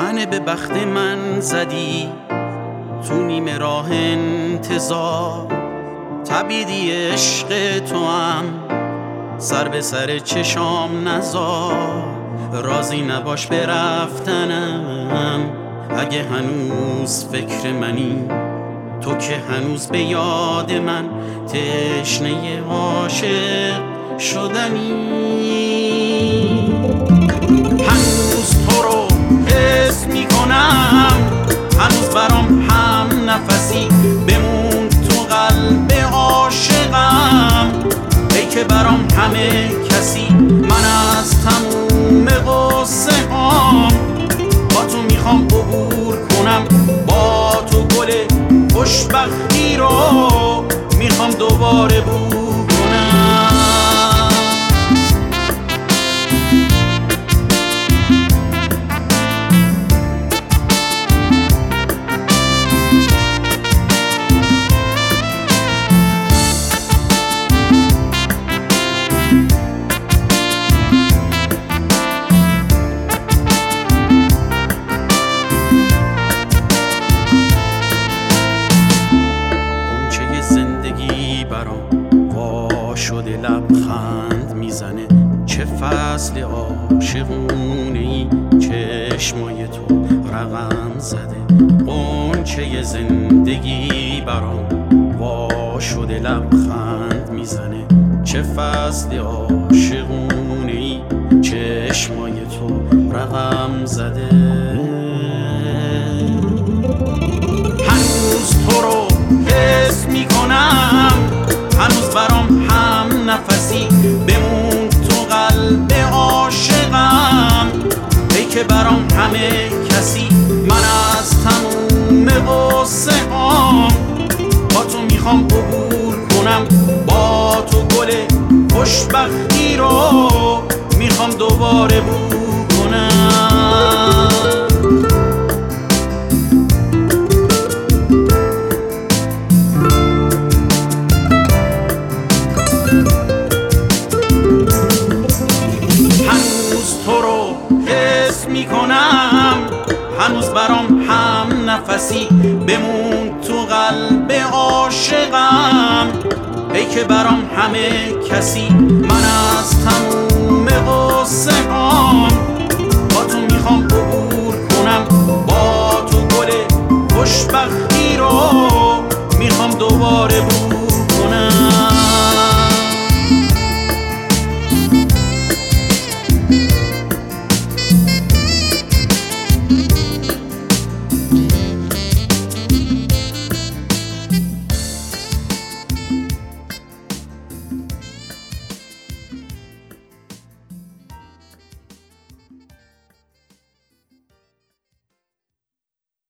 طعنه به بخت من زدی تو نیمه راه انتظار، تبیدی عشق تو هم سر به سر چشام نذار. راضی نباش به رفتنم اگه هنوز فکر منی، تو که هنوز به یاد من تشنه عاشق شدنی. هنوز تو رو حس میکنم، هنوز برام هم نفسی بمون تو قلب عاشقم. ای که برام همه کسی، من از تموم قصه هام با تو میخوام عبور کنم، با تو گل خوشبختی رو میخوام دوباره بو کنم. شده لبخند میزنه، چه فصل عاشقونه‌ای چشمای تو رقم زده. غنچه زندگی برام وا شده لبخند میزنه، چه فصل عاشقونه‌ای چشمای تو رقم زده. هنوز تو رو حس میکنم، هنوز برام هم نفسی بمون تو قلب عاشقم. ای که برام همه کسی، من از تموم قصه هام با تو میخوام عبور کنم، با تو گل خوشبختی رو میخوام دوباره بو کنم. میکنم، هنوز برام هم نفسی بمون تو قلب عاشقم. ای که برام همه کسی، من از تموم قصه هام